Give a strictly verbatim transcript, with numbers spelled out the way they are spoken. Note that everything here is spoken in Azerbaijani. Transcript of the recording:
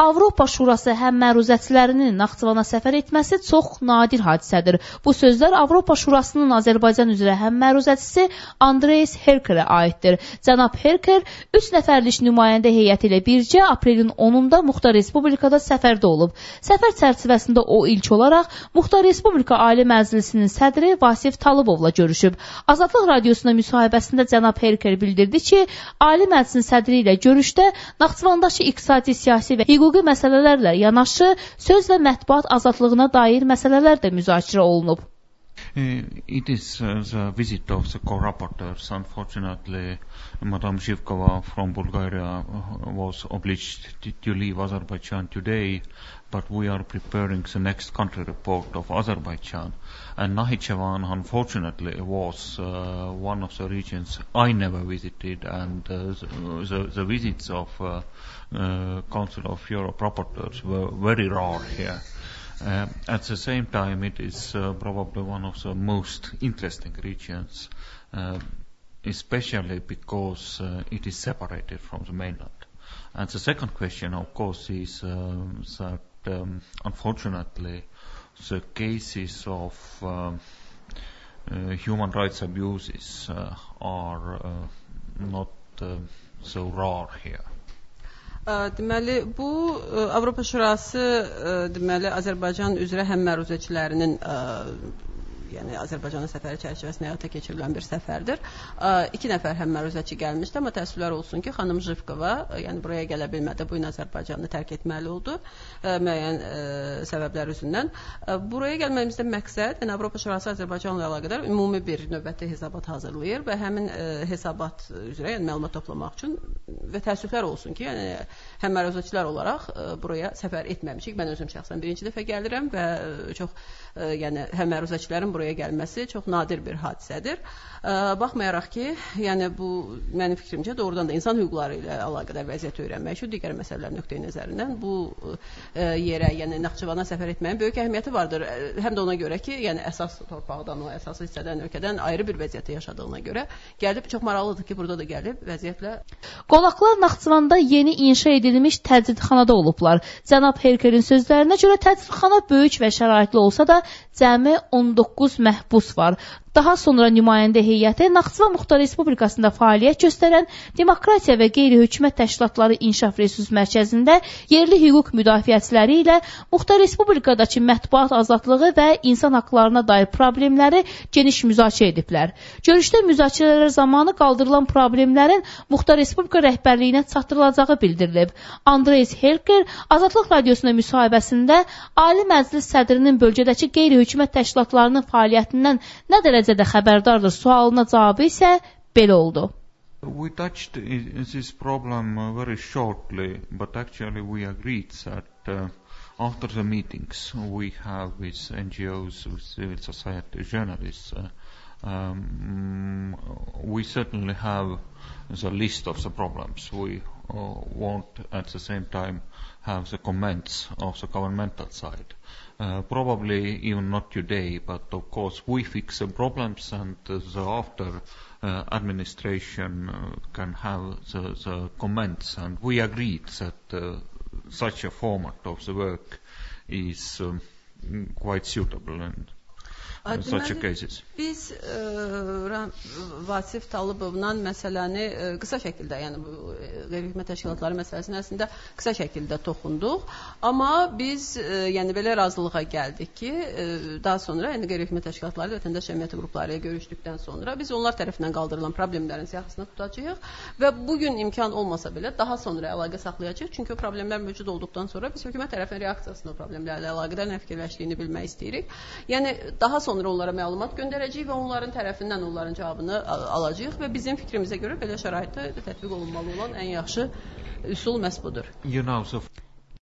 Avropa Şurası həmməruzəçilərinin Naxçıvana səfər etməsi çox nadir hadisədir. Bu sözlər Avropa Şurasının Azərbaycan üzrə həmməruzəçisi Andreas Herkerə aiddir. Cənab Herker üç nəfərlik nümayəndə heyəti ilə bircə aprelin onunda Muxtar Respublikada səfərdə olub. Səfər çərçivəsində o ilk olaraq Muxtar Respublika Ali Məclisinin sədri Vasif Talıbovla görüşüb. Azadlıq radiosuna müsahibəsində cənab Herker bildirdi ki, Ali Məclisin sədri ilə görüşdə Naxçıvandakı iqtisadi, siyasi və hüquqi məsələlərlə yanaşı söz və mətbuat azadlığına dair məsələlər də müzakirə olunub. Uh, it is uh, the visit of the co-rapporteurs. Unfortunately, Madame Zhivkova from Bulgaria was obliged to, to leave Azerbaijan today, but we are preparing the next country report of Azerbaijan. And Nakhichevan, unfortunately, was uh, one of the regions I never visited, and uh, the, the, the visits of uh, uh, Council of Europe rapporteurs were very rare here. Uh, at the same time, it is uh, probably one of the most interesting regions, uh, especially because uh, it is separated from the mainland. And the second question, of course, is uh, that um, unfortunately the cases of um, uh, human rights abuses uh, are uh, not uh, so rare here. Deməli, bu Avropa Şurası deməli Azərbaycan üzrə həmməruzəçilərinin yəni Azərbaycana səfəri çərçivəsində həyata keçirilən bir səfərdir. İki nəfər həmməruzəçi gəlmişdi, amma təəssüflər olsun ki, xanım Zhivkova yəni buraya gələ bilmədi, bu gün Azərbaycanı tərk etməli oldu müəyyən səbəblər üzündən. Buraya gəlməyimizdə məqsəd, yəni Avropa Şurası Azərbaycanla əlaqədar ümumi bir növbəti hesabat hazırlayır və həmin hesabat üzrə yəni məlumat toplamaq üçün və təəssüflər olsun ki, yəni həmməruzəçilər olaraq buraya səfər etməmişik. Mən özüm şəxsən birinci dəfə gəlirəm və çox yəni həmməruzəçilərin buraya gəlməsi çox nadir bir hadisədir. Baxmayaraq ki, yəni bu mənim fikrimcə doğrudan da insan hüquqları ilə əlaqədar vəziyyəti öyrənmək üçün digər məsələlər nöqteyi nəzərindən bu yerə, yəni Naxçıvana səfər etməyin böyük əhəmiyyəti vardır. Həm də ona görə ki, yəni əsas torpaqdan, o əsas hissədən, ölkədən ayrı bir vəziyyətdə yaşadığına görə gəlib çox maraqlıdır ki, burada da gəlib vəziyyətlə. Qonaqlar Naxçıvanda yeni inşa edilmiş təcridxanada olublar. Cənab Herkerin sözlərinə görə təcridxana böyük və şəraitli olsa da cəmi on doqquz məhbus var. Daha sonra nümayəndə heyəti Naxçıvan Muxtar Respublikasında fəaliyyət göstərən Demokratiya və Qeyri-Hökumət Təşkilatları İnkişaf Resurs Mərkəzində yerli hüquq müdafiəçiləri ilə Muxtar Respublikadakı mətbuat azadlığı və insan haqlarına dair problemləri geniş müzakirə ediblər. Görüşdə müzakirələr zamanı qaldırılan problemlərin Muxtar Respublika rəhbərliyinə çatdırılacağı bildirilib. Andreas Herker Azadlıq radiosuna müsahibəsində Ali Məclis sədrinin bölgədəki qeyri-hökumət təşkilatlarının fəaliyyətindən nə dərəcədə xəbərdardır sualına cavabı isə belə oldu. We touched this problem uh, very shortly, but actually we agreed that uh, after the meetings we have with N G Os, with civil society, journalists, uh, um, we certainly have the list of the problems. We uh, won't at the same time have the comments of the governmental side. Uh, probably even not today, but of course we fix the problems, and uh, the after uh, administration uh, can have the, the comments, and we agreed that uh, such a format of the work is um, quite suitable in uh, such a cases. Biz e, Vasif Talıbovla məsələni e, qısa şəkildə, yəni bu qeyri-hökumət təşkilatları məsələsində əslində qısa şəkildə toxunduq. Amma biz e, yəni belə razılığa gəldik ki, e, daha sonra yəni qeyri-hökumət təşkilatları və vətəndaş cəmiyyəti qrupları ilə görüşdükdən sonra biz onlar tərəfindən qaldırılan problemlərin siyahısını tutacağıq və bu gün imkan olmasa belə daha sonra əlaqə saxlayacağıq. Çünki o problemlər mövcud olduqdan sonra biz hökumət tərəfindən reaksiyasını o problemlərlə əlaqədar nə fikirləşdiyini bilmək istəyirik. Yəni daha sonra onlara məlumat göndərəcəyik və onların tərəfindən onların cavabını alacağıq və bizim fikrimizə görə belə şəraitdə tətbiq olunmalı olan ən yaxşı üsul məhz budur. You know, so